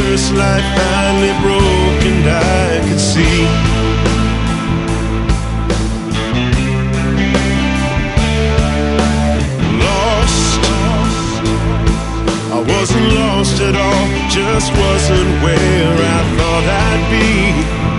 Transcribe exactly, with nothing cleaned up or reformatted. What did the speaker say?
first light finally broke and I could see. Lost, I wasn't lost at all, just wasn't where I thought I'd be.